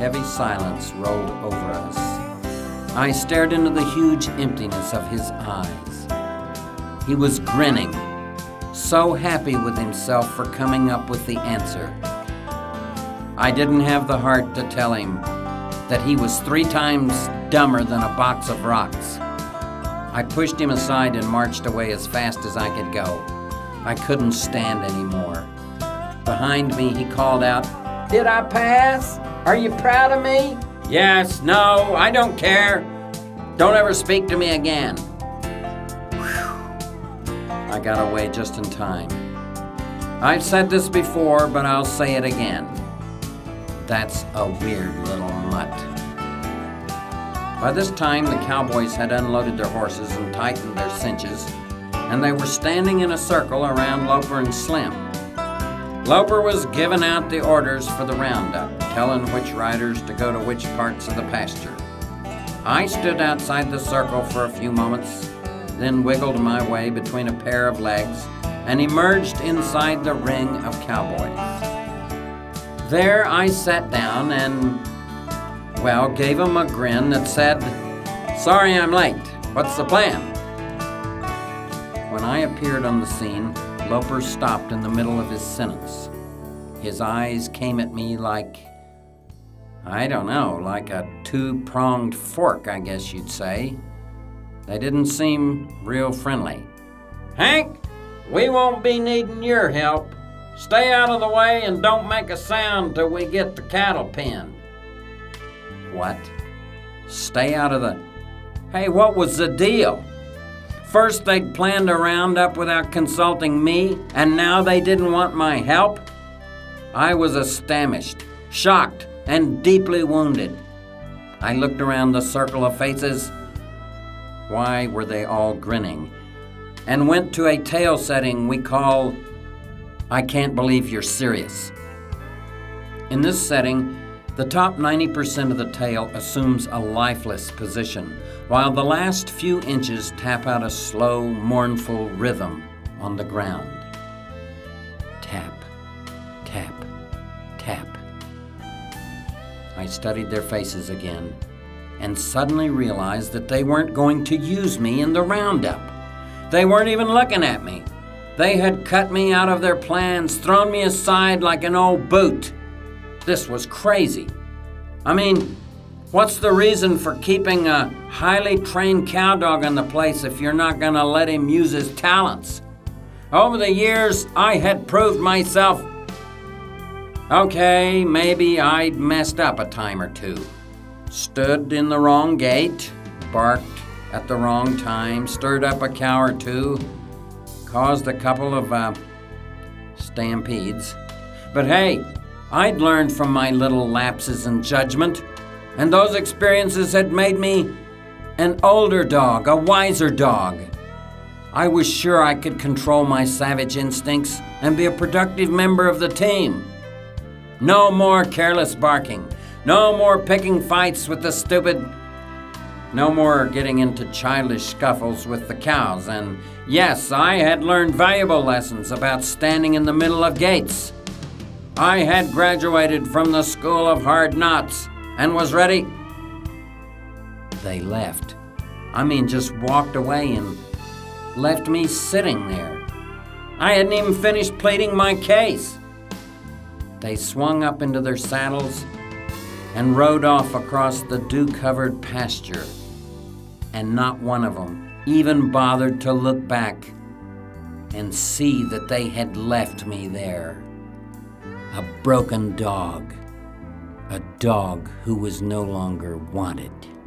heavy silence rolled over us. I stared into the huge emptiness of his eyes. He was grinning, so happy with himself for coming up with the answer. I didn't have the heart to tell him that he was 3 times dumber than a box of rocks. I pushed him aside and marched away as fast as I could go. I couldn't stand anymore. Behind me, he called out, "Did I pass? Are you proud of me?" "Yes, no, I don't care. Don't ever speak to me again." Whew. I got away just in time. I've said this before, but I'll say it again. That's a weird little mutt. By this time, the cowboys had unloaded their horses and tightened their cinches, and they were standing in a circle around Loper and Slim. Loper was giving out the orders for the roundup, telling which riders to go to which parts of the pasture. I stood outside the circle for a few moments, then wiggled my way between a pair of legs and emerged inside the ring of cowboys. There I sat down and, gave him a grin that said, "Sorry I'm late. What's the plan?" When I appeared on the scene, Loper stopped in the middle of his sentence. His eyes came at me like a 2-pronged fork, I guess you'd say. They didn't seem real friendly. "Hank, we won't be needing your help. Stay out of the way and don't make a sound till we get the cattle penned." What? Stay out of the... Hey, what was the deal? First they'd planned a roundup without consulting me, and now they didn't want my help? I was astonished, shocked, and deeply wounded. I looked around the circle of faces. Why were they all grinning? And went to a tail setting we call, "I can't believe you're serious." In this setting, the top 90% of the tail assumes a lifeless position, while the last few inches tap out a slow, mournful rhythm on the ground. Tap, tap, tap. I studied their faces again and suddenly realized that they weren't going to use me in the roundup. They weren't even looking at me. They had cut me out of their plans, thrown me aside like an old boot. This was crazy. I mean, what's the reason for keeping a highly trained cowdog in the place if you're not going to let him use his talents? Over the years, I had proved myself. Okay, maybe I'd messed up a time or two. Stood in the wrong gate, barked at the wrong time, stirred up a cow or two, caused a couple of stampedes. But hey, I'd learned from my little lapses in judgment, and those experiences had made me an older dog, a wiser dog. I was sure I could control my savage instincts and be a productive member of the team. No more careless barking. No more picking fights with the stupid. No more getting into childish scuffles with the cows. And yes, I had learned valuable lessons about standing in the middle of gates. I had graduated from the School of Hard Knocks and was ready. They left. Just walked away and left me sitting there. I hadn't even finished pleading my case. They swung up into their saddles and rode off across the dew-covered pasture, and not one of them even bothered to look back and see that they had left me there. A broken dog, a dog who was no longer wanted.